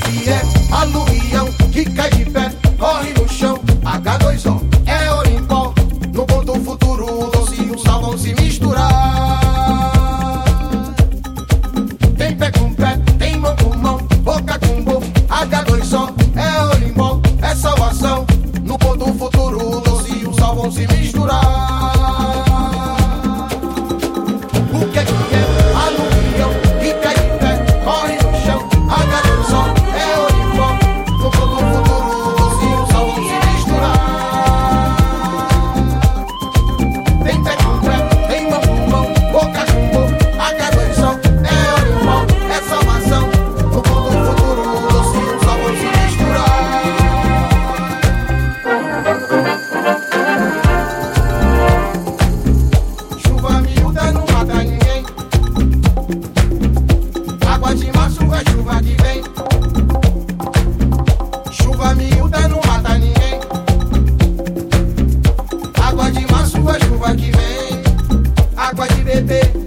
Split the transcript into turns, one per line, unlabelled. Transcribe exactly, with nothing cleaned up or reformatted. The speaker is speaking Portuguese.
que é aluvião que cai de pé, corre no chão. agá dois ó é Orimbó. No ponto futuro o doce e o sal vão se misturar. Tem pé com pé, tem mão com mão, boca com boca. agá dois ó é Orimbó, é salvação. No ponto futuro o doce e o sal vão se misturar. O que é que é aluvião que cai de pé, corre no chão. agá dois ó é Orimbó. No ponto futuro o doce e o sal vão se misturar. Tem pé com pé, tem mão com mão, boca com boca. agá dois ó é Orimbó, é salvação. No ponto futuro o doce e o sal vão se misturar. Chuva miúda não mata ninguém. Água de março é chuva que vem. Chuva miúda não mata ninguém. Água de março é chuva que vem. Água de bebê